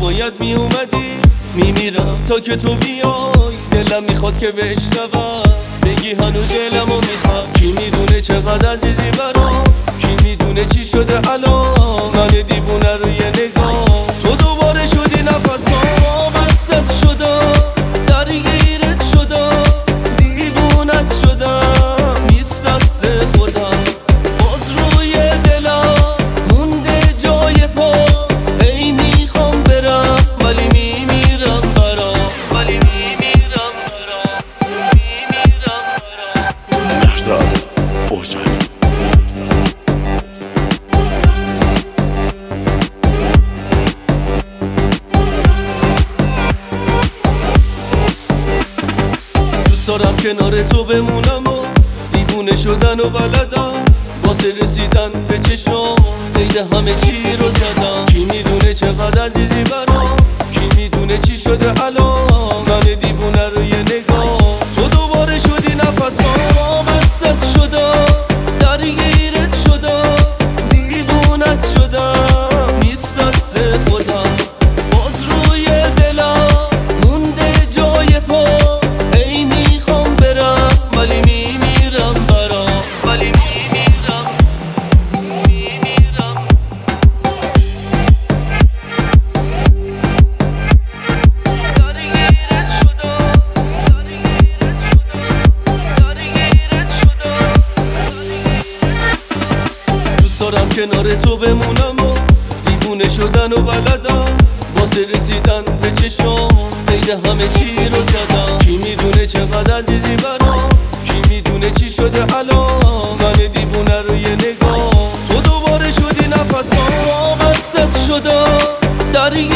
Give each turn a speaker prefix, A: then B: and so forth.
A: باید می اومدی. میمیرم تا که تو بیای، دلم میخواد که بشنوم بگی هنو دلمو میخواد. کی میدونه چقدر عزیزی برام، کی میدونه چی شده الان. من دیوونه روی نگاه تو دوباره شدی نفسام، بست شدم درگیرت شدم، دیوونت شدم میسرست خودم. باز روی دلم مونده جای پاس، هی میخوام برم ولی میمیرم برام، ولی میمیرم برام، میمیرم برام.
B: مهرداد اوجایی.
A: دوست دارم کنار تو بمونم و دیوونه شدن و بلدم، واسه رسیدن به چشم قید همه چی رو زدم. کی میدونه چقدر عزیزی برام، کی میدونه چی شده الان. من دیوونه روی نگاه تو دوباره شدی نفسام، بست شدم درگیرت شدم، دیوونت شدم میسرست خودم. باز روی دلم مونده جای پاس، هی میخوام برم ولی میمیرم برام، ولی میمیرم، میمیرم. درگیرت شدم، درگیرت شدم. دوست دارم کنار تو بمونم و دیوونه شدن و بلدم، واسه رسیدن به چشم قید همه چی رو زدم. کی میدونه چقدر عزیزی برام، کی میدونه چی شده الان. من دیوونه روی نگاه تو دوباره شدی نفسام، بست شدم درگیرت